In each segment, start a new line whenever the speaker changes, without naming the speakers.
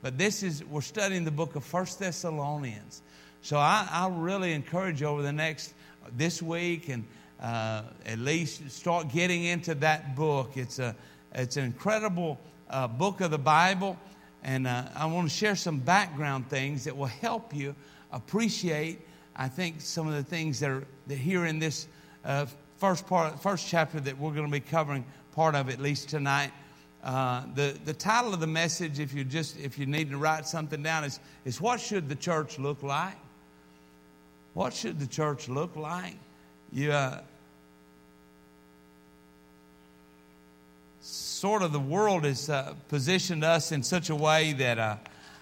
But we're studying the book of 1 Thessalonians. So I really encourage you over this week and at least start getting into that book. It's an incredible book of the Bible. And I want to share some background things that will help you appreciate, I think, some of the things that here in this first chapter that we're going to be covering part of at least tonight. The title of the message, if you need to write something down, is what should the church look like? What should the church look like? Sort of the world has positioned us in such a way that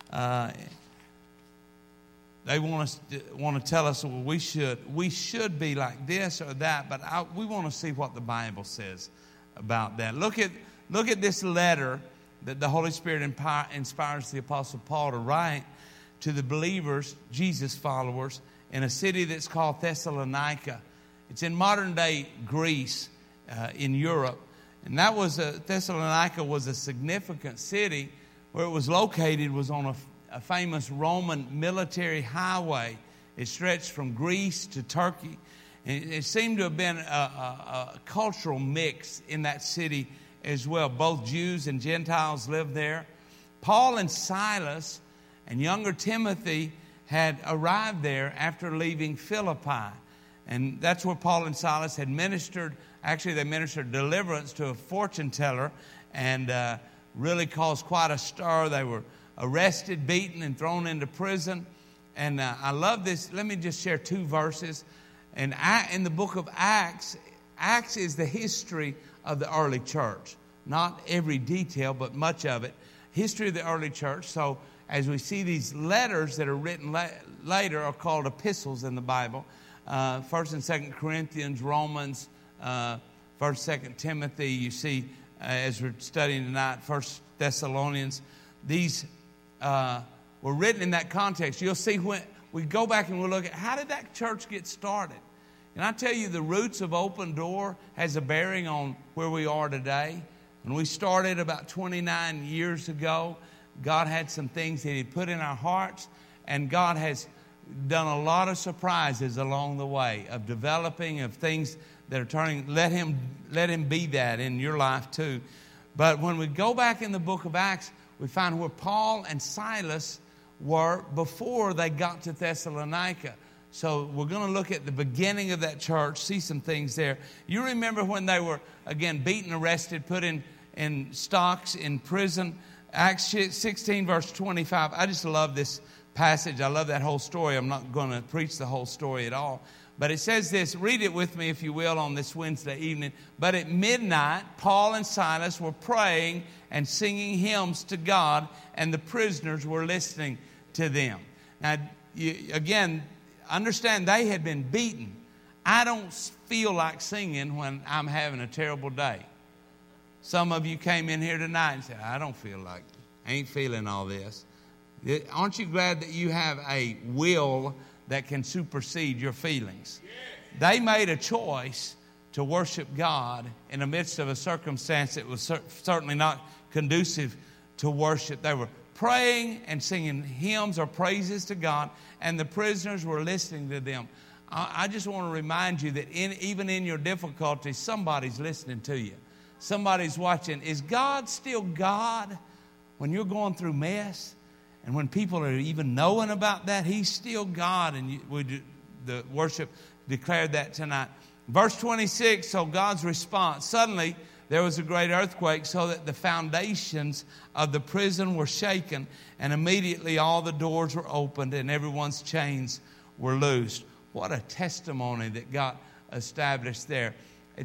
they want to tell us, well, we should be like this or that, but we want to see what the Bible says about that. Look at this letter that the Holy Spirit inspires the Apostle Paul to write to the believers, Jesus followers, in a city that's called Thessalonica. It's in modern-day Greece in Europe. And Thessalonica was a significant city. Where it was located was on a famous Roman military highway. It stretched from Greece to Turkey. And it seemed to have been a cultural mix in that city as well. Both Jews and Gentiles lived there. Paul and Silas and younger Timothy had arrived there after leaving Philippi. And that's where Paul and Silas had ministered. Actually, they ministered deliverance to a fortune teller and really caused quite a stir. They were arrested, beaten, and thrown into prison. And I love this. Let me just share 2 verses. And in the book of Acts, Acts is the history of the early church. Not every detail, but much of it. History of the early church. So as we see these letters that are written later are called epistles in the Bible. 1st and 2nd Corinthians, Romans, 1st, 2nd Timothy. You see, as we're studying tonight, 1st Thessalonians. These were written in that context. You'll see when we go back and we'll look at how did that church get started. And I tell you, the roots of Open Door has a bearing on where we are today. When we started about 29 years ago, God had some things that He put in our hearts, and God has done a lot of surprises along the way of developing, of things that are turning. Let him be that in your life too. But when we go back in the book of Acts, we find where Paul and Silas were before they got to Thessalonica. So we're going to look at the beginning of that church, see some things there. You remember when they were, again, beaten, arrested, put in stocks, in prison. Acts 16, verse 25. I just love this passage. I love that whole story. I'm not going to preach the whole story at all. But it says this. Read it with me, if you will, on this Wednesday evening. But at midnight, Paul and Silas were praying and singing hymns to God, and the prisoners were listening to them. Now, again, understand they had been beaten. I don't feel like singing when I'm having a terrible day. Some of you came in here tonight and said, I ain't feeling all this. Aren't you glad that you have a will that can supersede your feelings? They made a choice to worship God in the midst of a circumstance that was certainly not conducive to worship. They were praying and singing hymns or praises to God, and the prisoners were listening to them. I just want to remind you that even in your difficulties, somebody's listening to you. Somebody's watching. Is God still God when you're going through mess? And when people are even knowing about that, He's still God. And the worship declared that tonight. Verse 26, so God's response. Suddenly, there was a great earthquake so that the foundations of the prison were shaken. And immediately all the doors were opened and everyone's chains were loosed. What a testimony that got established there.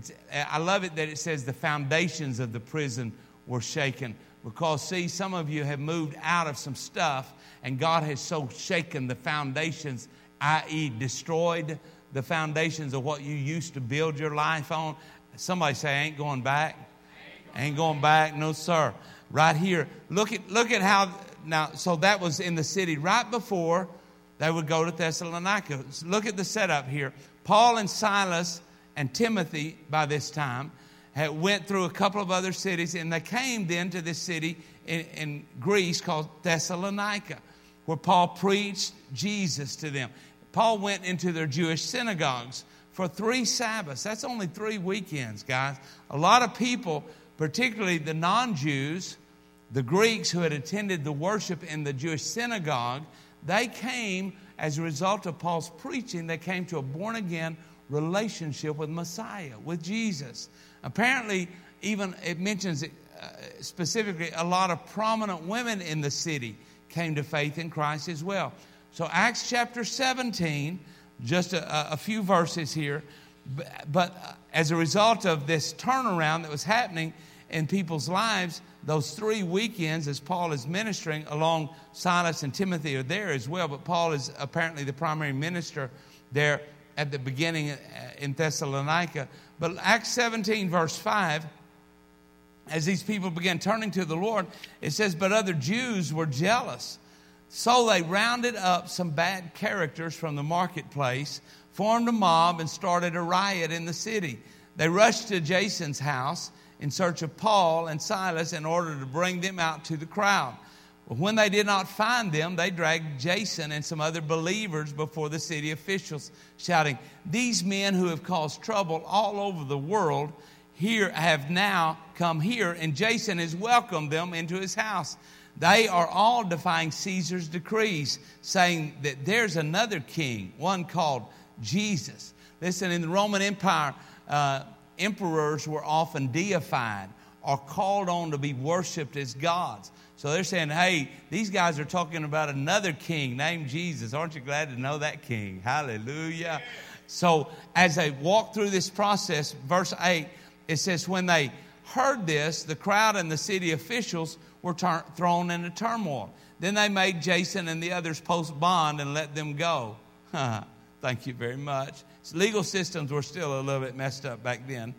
I love it that it says the foundations of the prison were shaken. Because, see, some of you have moved out of some stuff and God has so shaken the foundations, i.e. destroyed the foundations of what you used to build your life on. Somebody say, I ain't going back. Ain't going back. No, sir. Right here. Look at how, now, so that was in the city right before they would go to Thessalonica. Look at the setup here. Paul and Silas and Timothy by this time went through a couple of other cities, and they came then to this city in Greece called Thessalonica, where Paul preached Jesus to them. Paul went into their Jewish synagogues for 3 Sabbaths. That's only 3 weekends, guys. A lot of people, particularly the non-Jews, the Greeks who had attended the worship in the Jewish synagogue, they came as a result of Paul's preaching. They came to a born-again relationship with Messiah, with Jesus. Apparently, even it mentions specifically a lot of prominent women in the city came to faith in Christ as well. So Acts chapter 17, just a few verses here. But as a result of this turnaround that was happening in people's lives, those 3 weekends as Paul is ministering, along Silas and Timothy are there as well. But Paul is apparently the primary minister there at the beginning in Thessalonica. But Acts 17 verse 5, as these people began turning to the Lord, it says, but other Jews were jealous. So they rounded up some bad characters from the marketplace, formed a mob, and started a riot in the city. They rushed to Jason's house in search of Paul and Silas in order to bring them out to the crowd. But when they did not find them, they dragged Jason and some other believers before the city officials, shouting, these men who have caused trouble all over the world here have now come here, and Jason has welcomed them into his house. They are all defying Caesar's decrees, saying that there's another king, one called Jesus. Listen, in the Roman Empire, emperors were often deified or called on to be worshipped as gods. So they're saying, hey, these guys are talking about another king named Jesus. Aren't you glad to know that king? Hallelujah. So as they walk through this process, verse 8, it says, when they heard this, the crowd and the city officials were thrown into turmoil. Then they made Jason and the others post bond and let them go. Thank you very much. Legal systems were still a little bit messed up back then.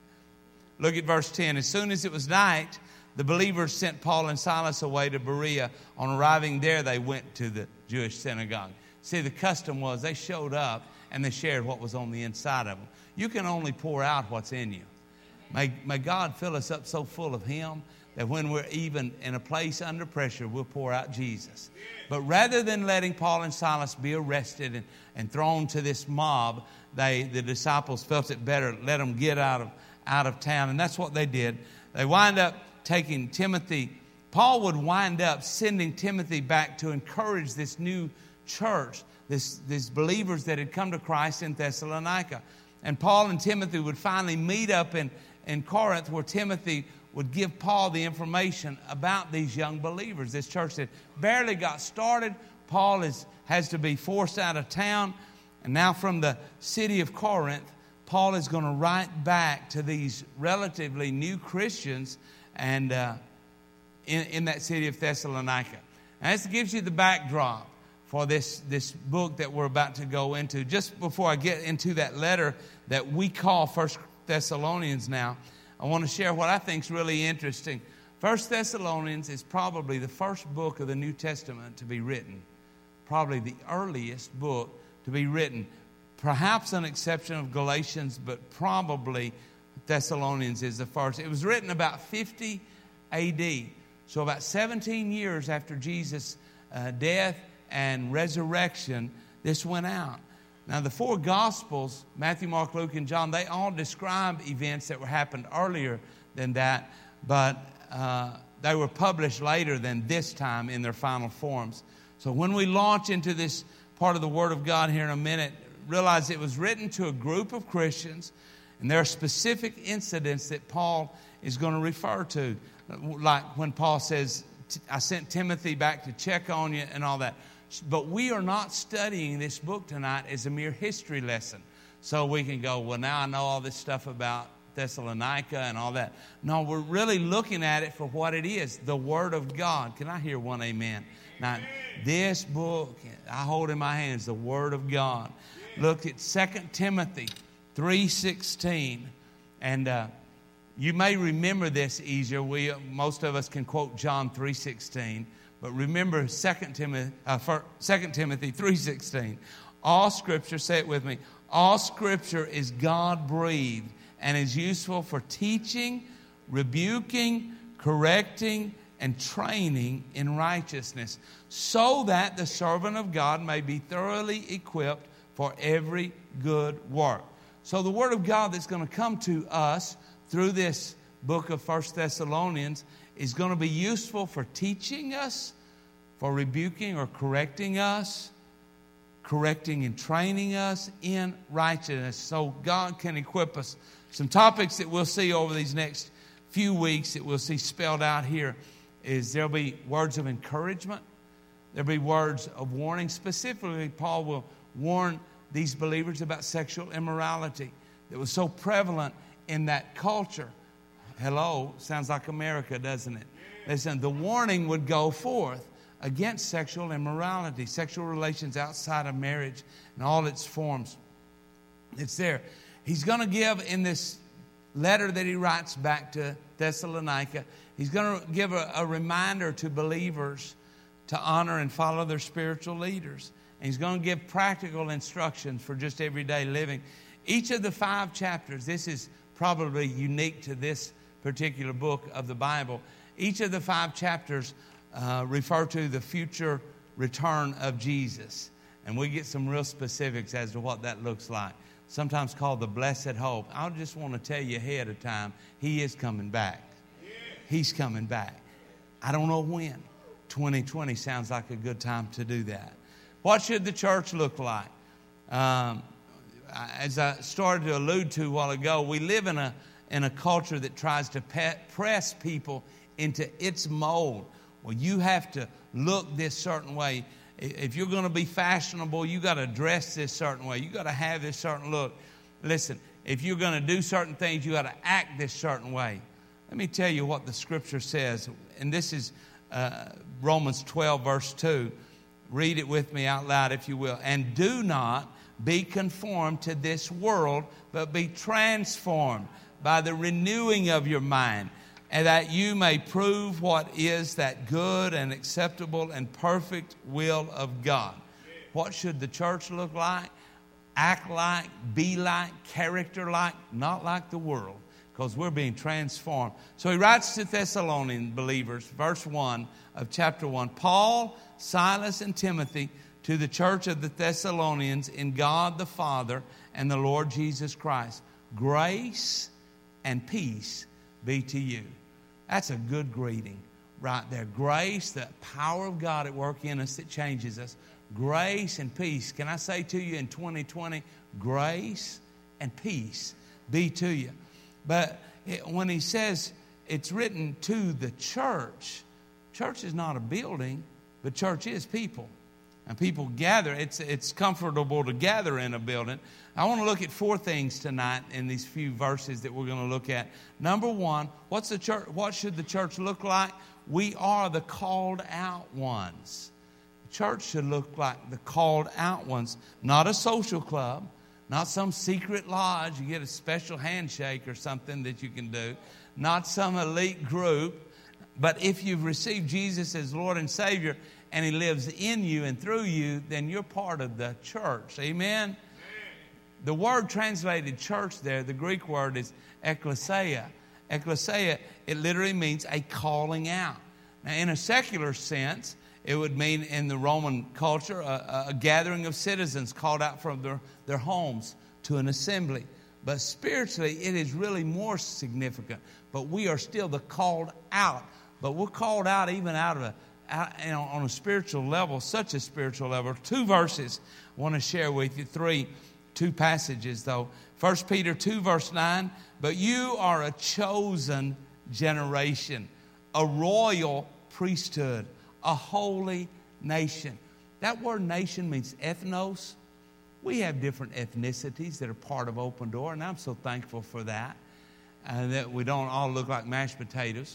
Look at verse 10. As soon as it was night, the believers sent Paul and Silas away to Berea. On arriving there, they went to the Jewish synagogue. See, the custom was they showed up and they shared what was on the inside of them. You can only pour out what's in you. May God fill us up so full of Him that when we're even in a place under pressure, we'll pour out Jesus. But rather than letting Paul and Silas be arrested and thrown to this mob, the disciples felt it better, let them get out of town. And that's what they did. They wind up taking Timothy. Paul would wind up sending Timothy back to encourage this new church, these believers that had come to Christ in Thessalonica. And Paul and Timothy would finally meet up in Corinth, where Timothy would give Paul the information about these young believers. This church that barely got started. Paul has to be forced out of town. And now from the city of Corinth, Paul is going to write back to these relatively new Christians and in that city of Thessalonica. And this gives you the backdrop for this book that we're about to go into. Just before I get into that letter that we call 1 Thessalonians now, I want to share what I think is really interesting. 1 Thessalonians is probably the first book of the New Testament to be written. Probably the earliest book to be written. Perhaps an exception of Galatians, but probably Thessalonians is the first. It was written about 50 A.D., so about 17 years after Jesus' death and resurrection, this went out. Now, the 4 Gospels, Matthew, Mark, Luke, and John, they all describe events that were happened earlier than that, but they were published later than this time in their final forms. So when we launch into this part of the Word of God here in a minute, realize it was written to a group of Christians, and there are specific incidents that Paul is going to refer to, like when Paul says, I sent Timothy back to check on you and all that. But we are not studying this book tonight as a mere history lesson. So we can go, well, now I know all this stuff about Thessalonica and all that. No, we're really looking at it for what it is, the Word of God. Can I hear one amen? Now, this book I hold in my hands, the Word of God. Look at 2 Timothy 3:16. And you may remember this easier. Most of us can quote John 3:16. But remember 2 Timothy 3:16. All Scripture, say it with me, all Scripture is God-breathed and is useful for teaching, rebuking, correcting, and training in righteousness, so that the servant of God may be thoroughly equipped for every good work. So the Word of God that's going to come to us through this book of 1 Thessalonians is going to be useful for teaching us, for rebuking or correcting us, correcting and training us in righteousness, so God can equip us. Some topics that we'll see over these next few weeks that we'll see spelled out here is there'll be words of encouragement. There'll be words of warning. Specifically, Paul will warn these believers about sexual immorality that was so prevalent in that culture. Hello, sounds like America, doesn't it? Listen, the warning would go forth against sexual immorality, sexual relations outside of marriage and all its forms. It's there. He's going to give in this letter that he writes back to Thessalonica, he's going to give a reminder to believers to honor and follow their spiritual leaders. And he's going to give practical instructions for just everyday living. Each of the 5 chapters, this is probably unique to this particular book of the Bible. Each of the 5 chapters refer to the future return of Jesus. And we get some real specifics as to what that looks like. Sometimes called the blessed hope. I just want to tell you ahead of time, he is coming back. He's coming back. I don't know when. 2020 sounds like a good time to do that. What should the church look like? As I started to allude to a while ago, we live in a culture that tries to press people into its mold. Well, you have to look this certain way. If you're going to be fashionable, you got to dress this certain way. You got to have this certain look. Listen, if you're going to do certain things, you got to act this certain way. Let me tell you what the Scripture says, and this is Romans 12, verse 2. Read it with me out loud, if you will. And do not be conformed to this world, but be transformed by the renewing of your mind, and that you may prove what is that good and acceptable and perfect will of God. What should the church look like? Act like, be like, character like, not like the world, because we're being transformed. So he writes to Thessalonian believers, verse 1 of chapter 1, Paul, Silas, and Timothy, to the church of the Thessalonians in God the Father and the Lord Jesus Christ. Grace and peace be to you. That's a good greeting right there. Grace, the power of God at work in us that changes us. Grace and peace. Can I say to you in 2020, grace and peace be to you. But when he says it's written to the church, church is not a building, but church is people. And people gather. It's comfortable to gather in a building. I want to look at 4 things tonight in these few verses that we're going to look at. Number 1, what should the church look like? We are the called out ones. The church should look like the called out ones, not a social club, not some secret lodge. You get a special handshake or something that you can do, not some elite group. But if you've received Jesus as Lord and Savior, and he lives in you and through you, then you're part of the church. Amen? The word translated church there, the Greek word is ekklesia. Ekklesia, it literally means a calling out. Now, in a secular sense, it would mean in the Roman culture a gathering of citizens called out from their homes to an assembly. But spiritually, it is really more significant. But we are still the called out. But we're called out even out of on a spiritual level, such a spiritual level. 2 verses I want to share with you. 2 passages though. 1 Peter 2 verse 9. But you are a chosen generation, a royal priesthood, a holy nation. That word nation means ethnos. We have different ethnicities that are part of Open Door, and I'm so thankful for that. That we don't all look like mashed potatoes.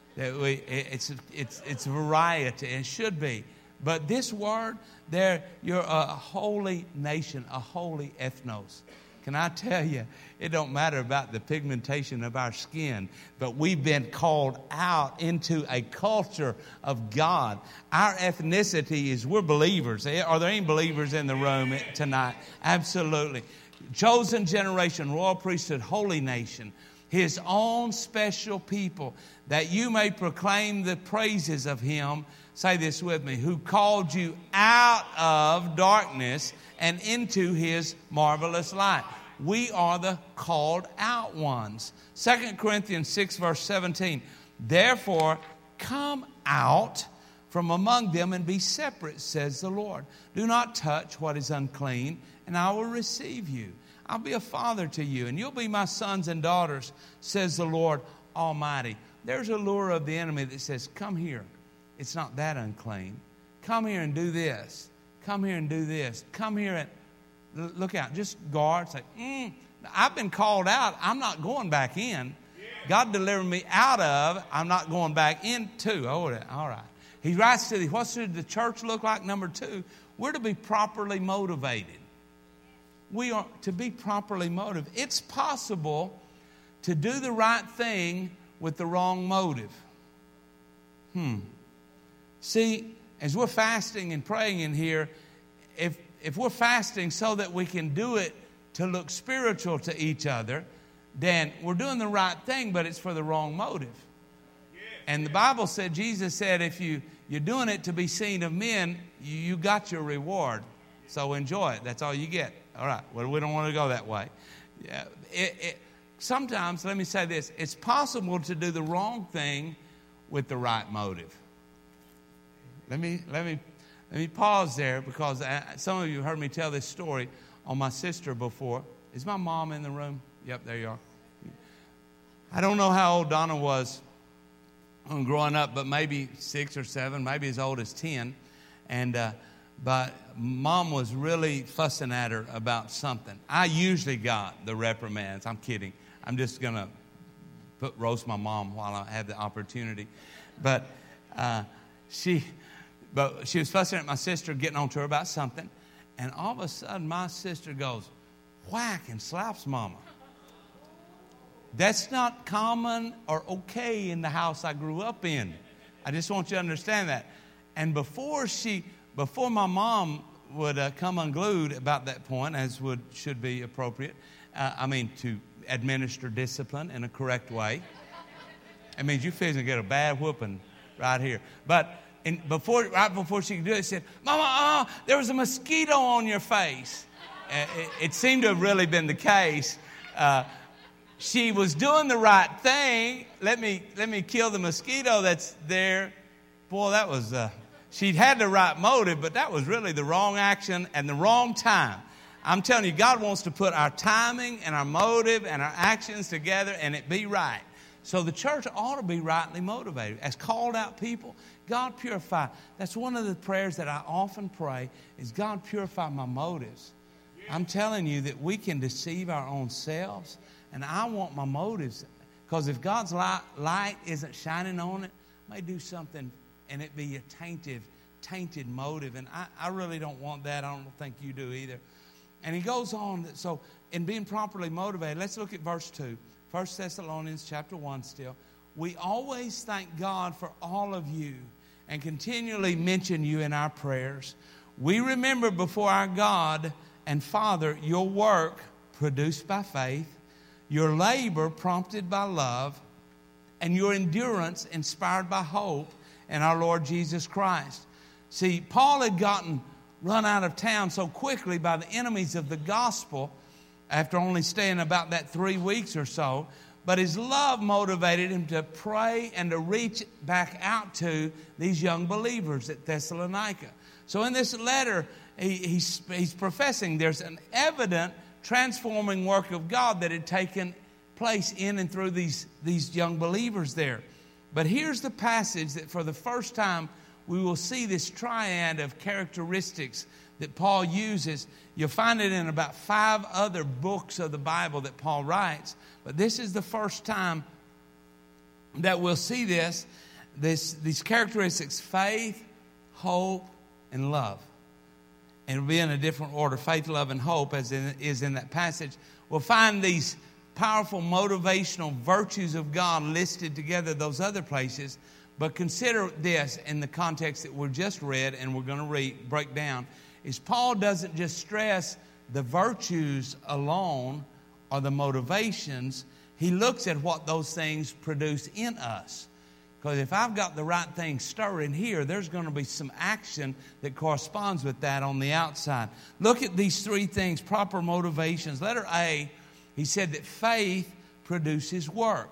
It's variety, and it should be. But this word, there, you're a holy nation, a holy ethnos. Can I tell you, it don't matter about the pigmentation of our skin, but we've been called out into a culture of God. Our ethnicity is we're believers. Are there any believers in the room tonight? Absolutely. chosen generation, royal priesthood, holy nation, His own special people, that you may proclaim the praises of Him, say this with me, who called you out of darkness and into His marvelous light. We are the called out ones. 2 Corinthians 6 verse 17, therefore come out from among them and be separate, says the Lord. Do not touch what is unclean, and I will receive you. I'll be a father to you, and you'll be my sons and daughters, says the Lord Almighty. There's a lure of the enemy that says, come here. It's not that unclean. Come here and do this. Come here and do this. Come here and look out. Just guard. Say, I've been called out. I'm not going back in. God delivered me out of. I'm not going back into. Oh, all right. He writes to what should the church look like? Number 2, we're to be properly motivated. We are to be properly motivated. It's possible to do the right thing with the wrong motive. See, as we're fasting and praying in here, if we're fasting so that we can do it to look spiritual to each other, then we're doing the right thing, but it's for the wrong motive. And the Bible said, Jesus said, if you're doing it to be seen of men, you got your reward. So enjoy it. That's all you get. All right. Well, we don't want to go that way. Sometimes, let me say this, it's possible to do the wrong thing with the right motive. Let me pause there, because some of you heard me tell this story on my sister before. Is my mom in the room? Yep, there you are. I don't know how old Donna was growing up, but maybe 6 or 7, maybe as old as 10. But Mom was really fussing at her about something. I usually got the reprimands. I'm kidding. I'm just going to roast my mom while I have the opportunity. But she was fussing at my sister, getting on to her about something. And all of a sudden, my sister goes, whack, and slaps Mama. That's not common or okay in the house I grew up in. I just want you to understand that. And before my mom would come unglued about that point, as should be appropriate, to administer discipline in a correct way. It means you fixing to get a bad whooping right here. But right before she could do it, she said, Mama, there was a mosquito on your face. It seemed to have really been the case. She was doing the right thing. Let me kill the mosquito that's there. Boy, that was, she'd had the right motive, but that was really the wrong action and the wrong time. I'm telling you, God wants to put our timing and our motive and our actions together and it be right. So the church ought to be rightly motivated. As called out people, God purify. That's one of the prayers that I often pray is, God purify my motives. I'm telling you that we can deceive our own selves. And I want my motives, because if God's light isn't shining on it, I may do something and it be a tainted motive. And I really don't want that. I don't think you do either. And he goes on, so in being properly motivated, let's look at verse 2. 1 Thessalonians chapter 1 still. We always thank God for all of you and continually mention you in our prayers. We remember before our God and Father your work produced by faith, your labor prompted by love, and your endurance inspired by hope in our Lord Jesus Christ. See, Paul had gotten run out of town so quickly by the enemies of the gospel after only staying about that 3 weeks or so. But his love motivated him to pray and to reach back out to these young believers at Thessalonica. So in this letter, he's professing there's an evident transforming work of God that had taken place in and through these young believers there. But here's the passage that for the first time we will see this triad of characteristics that Paul uses. You'll find it in about 5 other books of the Bible that Paul writes. But this is the first time that we'll see these characteristics: faith, hope, and love. And it'll be in a different order: faith, love, and hope, as is in that passage. We'll find these powerful motivational virtues of God listed together those other places. But consider this in the context that we're just read and we're going to break down, is Paul doesn't just stress the virtues alone or the motivations. He looks at what those things produce in us. Because if I've got the right thing stirring here, there's going to be some action that corresponds with that on the outside. Look at these three things, proper motivations. Letter A, he said that faith produces work.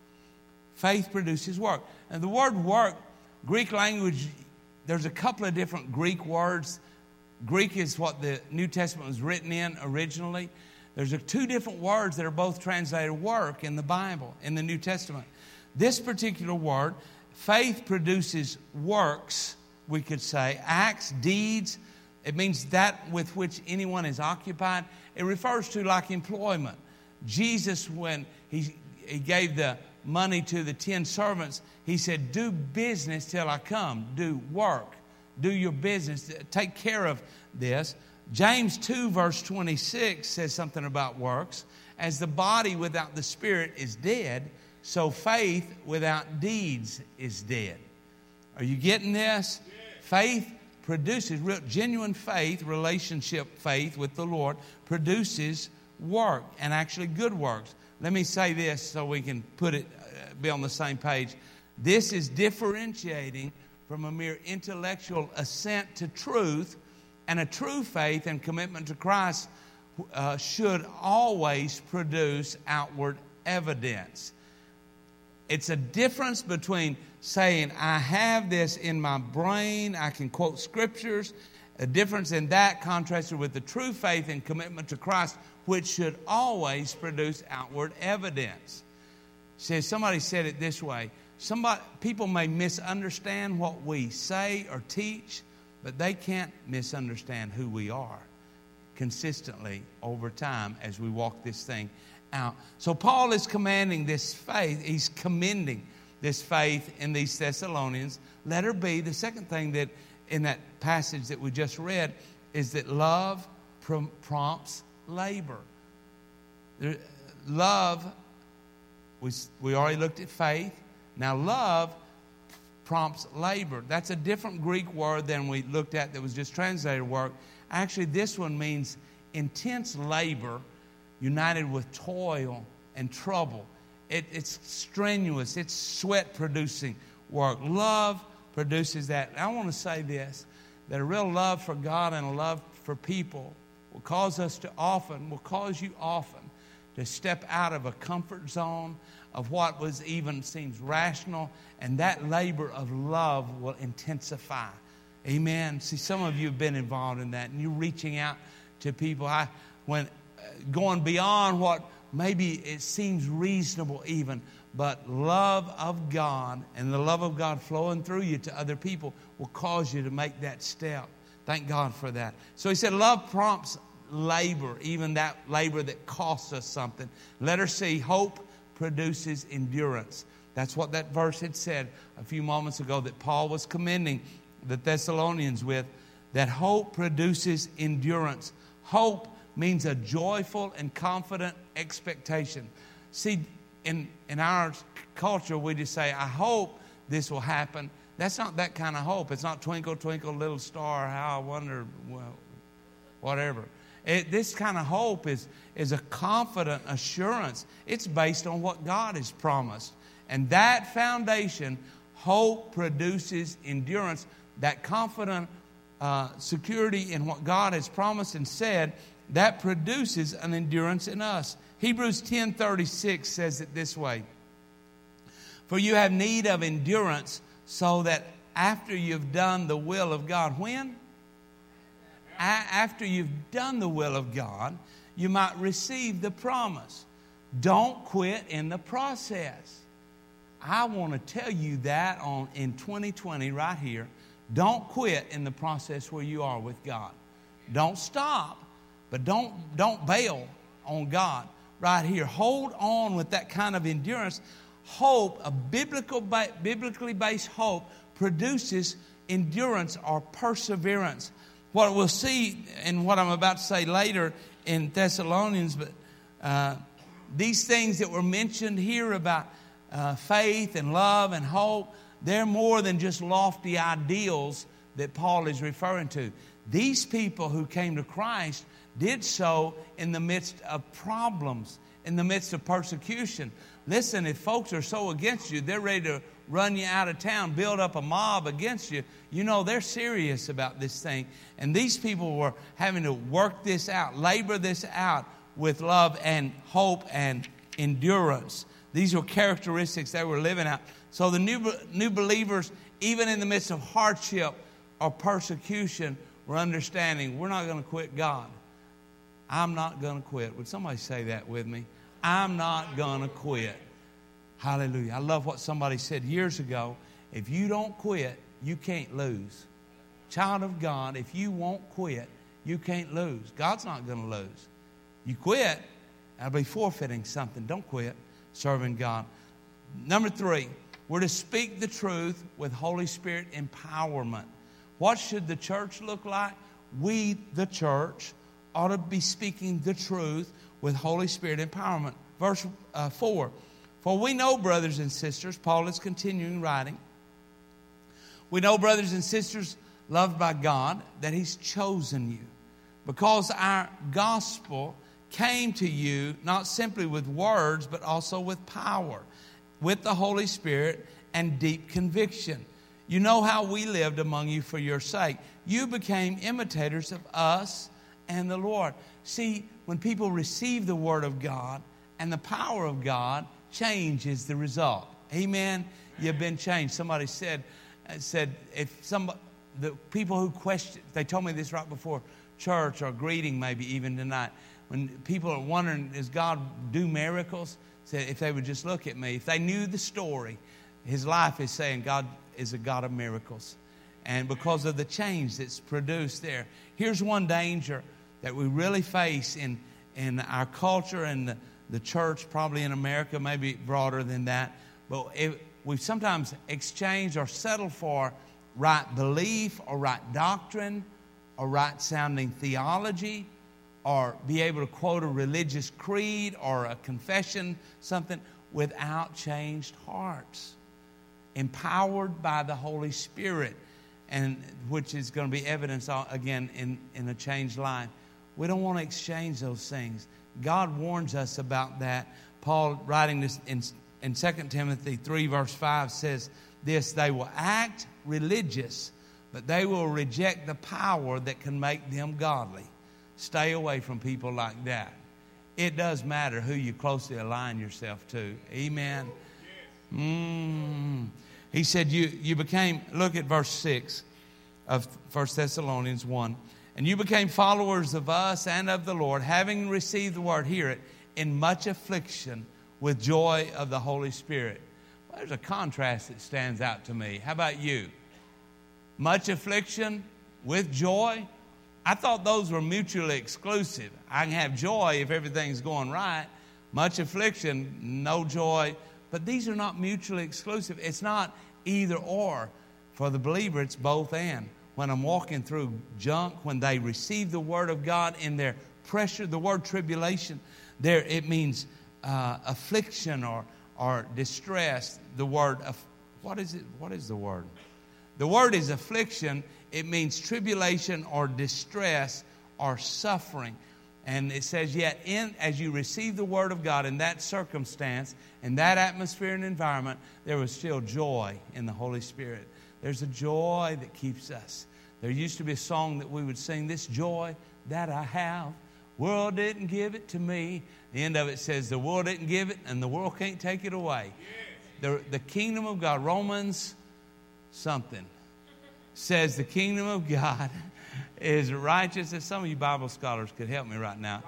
Faith produces work. And the word work, Greek language, there's a couple of different Greek words. Greek is what the New Testament was written in originally. There's two different words that are both translated work in the Bible, in the New Testament. This particular word, faith produces works, we could say, acts, deeds. It means that with which anyone is occupied. It refers to like employment. Jesus, when he gave the money to the 10 servants, he said, do business till I come. Do work. Do your business. Take care of this. James 2 verse 26 says something about works. As the body without the spirit is dead, so faith without deeds is dead. Are you getting this? Yes. Faith produces, real, genuine faith, relationship faith with the Lord, produces work, and actually good works. Let me say this so we can put it, be on the same page. This is differentiating from a mere intellectual assent to truth, and a true faith and commitment to Christ should always produce outward evidence. It's a difference between saying, I have this in my brain, I can quote scriptures, a difference in that contrasted with the true faith and commitment to Christ, which should always produce outward evidence. Somebody said it this way, people may misunderstand what we say or teach, but they can't misunderstand who we are consistently over time as we walk this thing out. So Paul is commanding this faith. He's commending this faith in these Thessalonians. Letter B, the second thing that in that passage that we just read is that love prompts labor. Love, we already looked at faith. Now love prompts labor. That's a different Greek word than we looked at that was just translated work. Actually, this one means intense labor united with toil and trouble. It's strenuous. It's sweat-producing work. Love produces that. And I want to say this, that a real love for God and a love for people will cause you often to step out of a comfort zone of what was even seems rational, and that labor of love will intensify. Amen. See, some of you have been involved in that, and you're reaching out to people. Going beyond what maybe it seems reasonable even, but love of God and the love of God flowing through you to other people will cause you to make that step. Thank God for that. So he said love prompts labor, even that labor that costs us something. Letter C, hope produces endurance. That's what that verse had said a few moments ago that Paul was commending the Thessalonians with, that hope produces endurance. Hope means a joyful and confident expectation. See, in our culture, we just say, I hope this will happen. That's not that kind of hope. It's not twinkle, twinkle, little star, how I wonder, well, whatever. This kind of hope is a confident assurance. It's based on what God has promised. And that foundation, hope produces endurance. That confident security in what God has promised and said, that produces an endurance in us. Hebrews 10:36 says it this way. For you have need of endurance so that after you've done the will of God, when? After you've done the will of God, you might receive the promise. Don't quit in the process. I want to tell you that in 2020 right here. Don't quit in the process where you are with God. Don't stop, but don't bail on God right here. Hold on with that kind of endurance. Hope, a biblically based hope, produces endurance or perseverance. What we'll see and what I'm about to say later in Thessalonians, but these things that were mentioned here about faith and love and hope, they're more than just lofty ideals that Paul is referring to. These people who came to Christ did so in the midst of problems, in the midst of persecution. Listen, if folks are so against you, they're ready to run you out of town, build up a mob against you, you know they're serious about this thing. And these people were having to work this out, labor this out with love and hope and endurance. These were characteristics they were living out. So the new believers, even in the midst of hardship or persecution, were understanding, we're not going to quit God. I'm not going to quit. Would somebody say that with me? I'm not going to quit. Hallelujah. I love what somebody said years ago. If you don't quit, you can't lose. Child of God, if you won't quit, you can't lose. God's not going to lose. You quit, that'll be forfeiting something. Don't quit serving God. Number 3, we're to speak the truth with Holy Spirit empowerment. What should the church look like? We, the church, ought to be speaking the truth with Holy Spirit empowerment. Verse 4. For we know, brothers and sisters, Paul is continuing writing. We know, brothers and sisters, loved by God, that He's chosen you, because our gospel came to you not simply with words, but also with power, with the Holy Spirit and deep conviction. You know how we lived among you for your sake. You became imitators of us and the Lord. See, when people receive the Word of God and the power of God, change is the result. Amen? You've been changed. Somebody said if the people who question, they told me this right before church or greeting maybe even tonight, when people are wondering, does God do miracles? Said if they would just look at me, if they knew the story, his life is saying God is a God of miracles. And because of the change that's produced there. Here's one danger that we really face in our culture and the church, probably in America, maybe broader than that. But we sometimes exchange or settle for right belief or right doctrine or right sounding theology, or be able to quote a religious creed or a confession, something, without changed hearts, empowered by the Holy Spirit, and which is going to be evidence again in a changed life. We don't want to exchange those things. God warns us about that. Paul, writing this in 2 Timothy 3, verse 5, says this: they will act religious, but they will reject the power that can make them godly. Stay away from people like that. It does matter who you closely align yourself to. Amen. He said you became, look at verse 6 of 1 Thessalonians 1. And you became followers of us and of the Lord, having received the word, hear it, in much affliction with joy of the Holy Spirit. Well, there's a contrast that stands out to me. How about you? Much affliction with joy? I thought those were mutually exclusive. I can have joy if everything's going right. Much affliction, no joy. But these are not mutually exclusive. It's not either or. For the believer, it's both and. When I'm walking through junk, when they receive the Word of God in their pressure, the word tribulation, there it means affliction or distress. The word, what is it? What is the word? The word is affliction. It means tribulation or distress or suffering. And it says, yet as you receive the Word of God in that circumstance, in that atmosphere and environment, there was still joy in the Holy Spirit. There's a joy that keeps us. There used to be a song that we would sing, this joy that I have, world didn't give it to me. The end of it says, the world didn't give it and the world can't take it away. The kingdom of God, Romans something, says the kingdom of God is righteousness. Some of you Bible scholars could help me right now.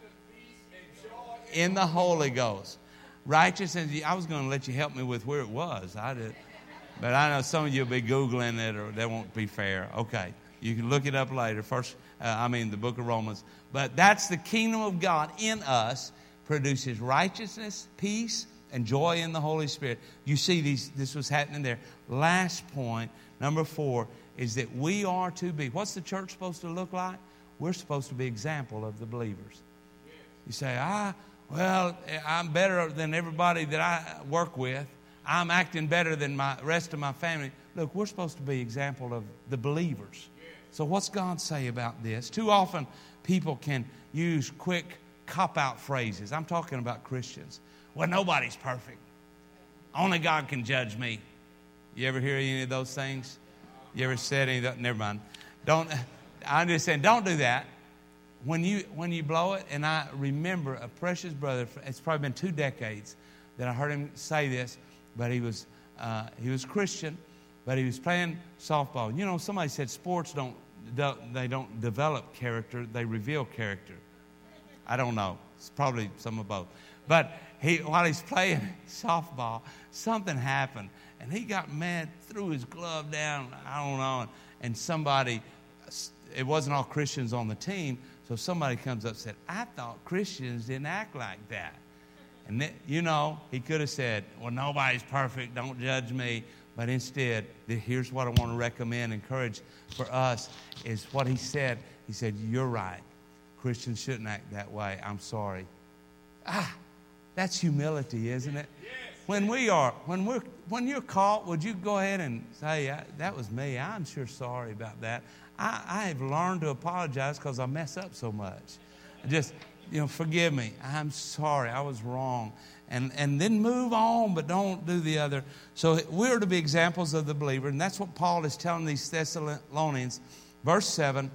In the Holy Ghost. Righteousness, I was going to let you help me with where it was. I did. But I know some of you will be Googling it, or that won't be fair. Okay, you can look it up later. The book of Romans. But that's the kingdom of God in us, produces righteousness, peace, and joy in the Holy Spirit. You see this was happening there. Last point, number 4, is that we are to be. What's the church supposed to look like? We're supposed to be example of the believers. You say, I'm better than everybody that I work with. I'm acting better than my rest of my family. look, we're supposed to be example of the believers. So what's God say about this? Too often people can use quick cop-out phrases. I'm talking about Christians. Well, nobody's perfect. Only God can judge me. You ever hear any of those things? You ever said any of that? Never mind. I'm just saying, don't do that. When you blow it, and I remember a precious brother, it's probably been 2 decades that I heard him say this, but he was Christian, but he was playing softball. You know, somebody said sports don't develop character, they reveal character. I don't know. It's probably some of both. But while he's playing softball, something happened, and he got mad, threw his glove down, I don't know, and somebody, it wasn't all Christians on the team, so somebody comes up and said, I thought Christians didn't act like that. And then, you know, he could have said, well, nobody's perfect, don't judge me. But instead, here's what I want to recommend, encourage for us, is what he said. He said, you're right. Christians shouldn't act that way. I'm sorry. That's humility, isn't it? Yes. When you're caught, would you go ahead and say, that was me. I'm sure sorry about that. I have learned to apologize because I mess up so much. Just, forgive me. I'm sorry. I was wrong. And then move on, but don't do the other. So we're to be examples of the believer, and that's what Paul is telling these Thessalonians. Verse 7,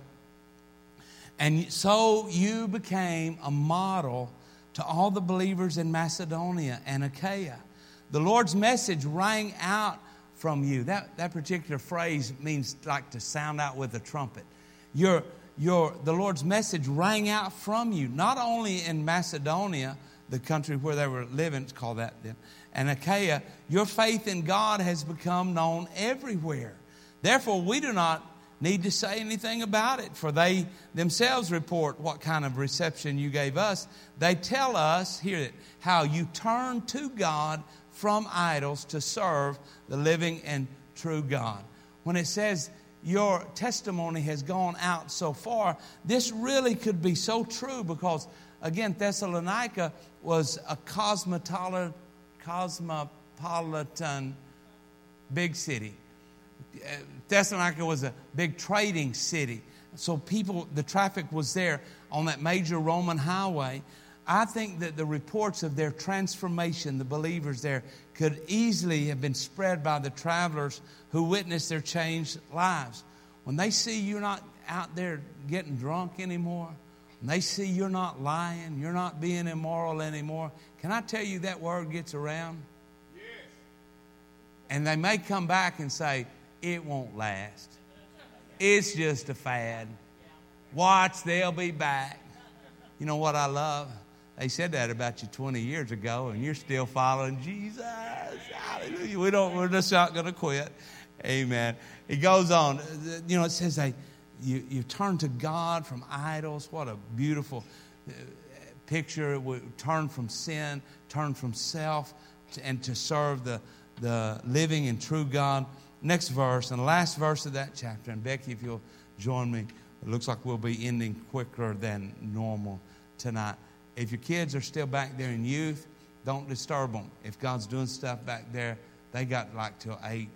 and so you became a model to all the believers in Macedonia and Achaia. The Lord's message rang out from you. That particular phrase means like to sound out with a trumpet. The Lord's message rang out from you, not only in Macedonia, the country where they were living, it's called that then, and Achaia. Your faith in God has become known everywhere. Therefore, we do not need to say anything about it, for they themselves report what kind of reception you gave us. They tell us, hear it, how you turned to God from idols to serve the living and true God. When it says your testimony has gone out so far, this really could be so true because, again, Thessalonica was a cosmopolitan big city. Thessalonica was a big trading city. So the traffic was there on that major Roman highway. I think that the reports of their transformation, the believers there, could easily have been spread by the travelers who witnessed their changed lives. When they see you're not out there getting drunk anymore, when they see you're not lying, you're not being immoral anymore, can I tell you that word gets around? Yes. And they may come back and say, it won't last. It's just a fad. Watch, they'll be back. You know what I love? They said that about you 20 years ago, and you're still following Jesus. Hallelujah. We're just not going to quit. Amen. It goes on. It says you turn to God from idols. What a beautiful picture. Turn from sin, turn from self, and to serve the living and true God. Next verse, and the last verse of that chapter. And Becky, if you'll join me, it looks like we'll be ending quicker than normal tonight. If your kids are still back there in youth, don't disturb them. If God's doing stuff back there, they got like till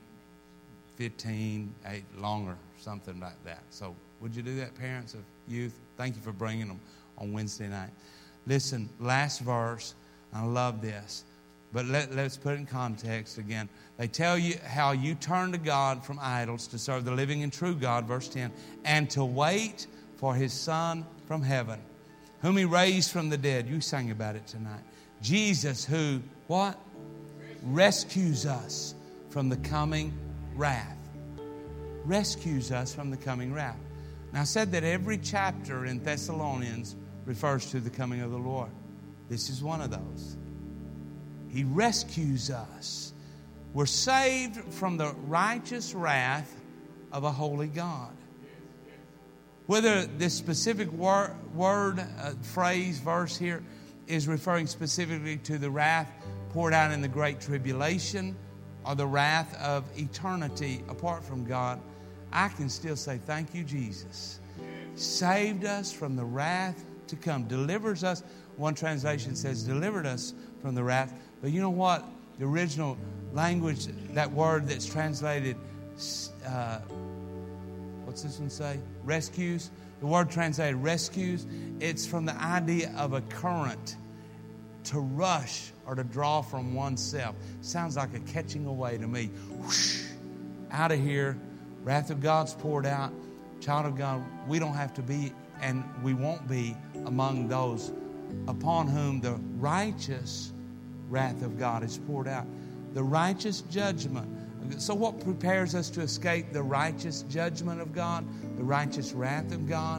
8:15, 8 longer, something like that. So would you do that, parents of youth? Thank you for bringing them on Wednesday night. Listen, last verse. I love this. But let's put it in context again. They tell you how you turn to God from idols to serve the living and true God, verse 10, and to wait for His Son from heaven, whom He raised from the dead. You sang about it tonight. Jesus, who, what? Rescues us from the coming wrath. Rescues us from the coming wrath. Now, I said that every chapter in Thessalonians refers to the coming of the Lord. This is one of those. He rescues us. We're saved from the righteous wrath of a holy God. Whether this specific phrase, verse here is referring specifically to the wrath poured out in the Great Tribulation or the wrath of eternity apart from God, I can still say, thank you, Jesus. Saved us from the wrath to come. Delivers us. One translation says, delivered us from the wrath. But you know what? The original language, that word that's translated what's this one say? Rescues. The word translated rescues, it's from the idea of a current, to rush or to draw from oneself. Sounds like a catching away to me. Whoosh, out of here. Wrath of God's poured out. Child of God, we don't have to be, and we won't be among those upon whom the righteous wrath of God is poured out. The righteous judgment. So what prepares us to escape the righteous judgment of God, the righteous wrath of God?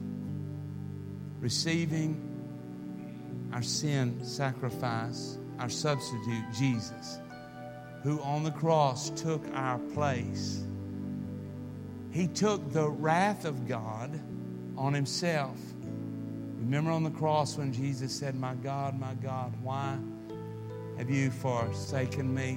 Receiving our sin sacrifice, our substitute, Jesus, who on the cross took our place. He took the wrath of God on himself. Remember on the cross when Jesus said, my God, why have you forsaken me?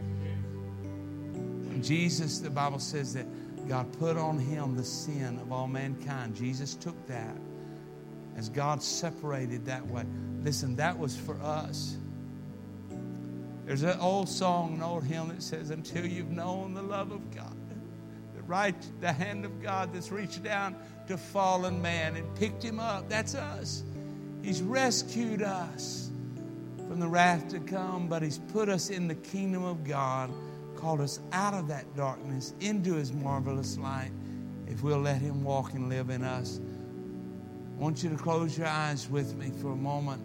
And Jesus, the Bible says that God put on him the sin of all mankind. Jesus took that as God separated that way. Listen, that was for us. There's an old song, an old hymn that says, until you've known the love of God, the hand of God that's reached down to fallen man and picked him up. That's us. He's rescued us from the wrath to come, but he's put us in the kingdom of God, called us out of that darkness into his marvelous light, if we'll let him walk and live in us. I want you to close your eyes with me for a moment.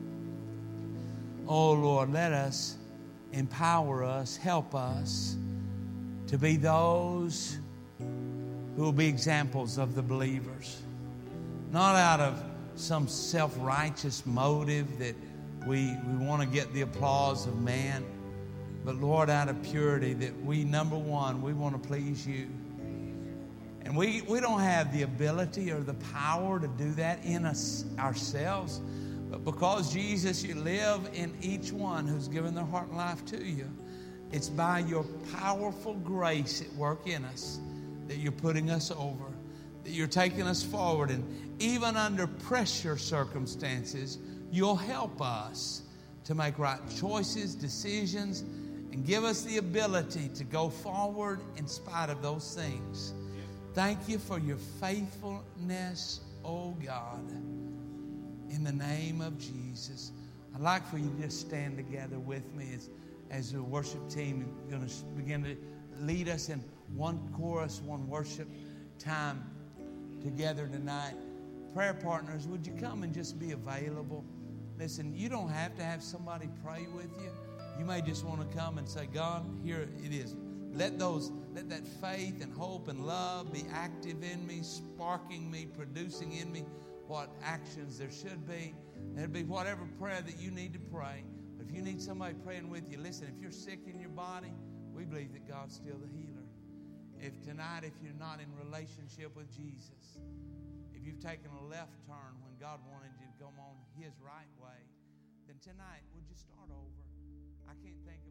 Oh, Lord, let us, empower us, help us to be those who will be examples of the believers. Not out of some self-righteous motive that we want to get the applause of man, but Lord, out of purity that we, number one, we want to please you. And we don't have the ability or the power to do that in us ourselves. But because, Jesus, you live in each one who's given their heart and life to you, it's by your powerful grace at work in us that you're putting us over, that you're taking us forward. And even under pressure circumstances, you'll help us to make right choices, decisions, and give us the ability to go forward in spite of those things. Thank you for your faithfulness, oh God. In the name of Jesus, I'd like for you to just stand together with me as the worship team is going to begin to lead us in one chorus, one worship time together tonight. Prayer partners, would you come and just be available? Listen, you don't have to have somebody pray with you. You may just want to come and say, God, here it is. Let that faith and hope and love be active in me, sparking me, producing in me what actions there should be. There'd be whatever prayer that you need to pray. But if you need somebody praying with you, listen, if you're sick in your body, we believe that God's still the healer. If you're not in relationship with Jesus, if you've taken a left turn when God wanted you to come on his right way, then tonight, would you start over? I can't think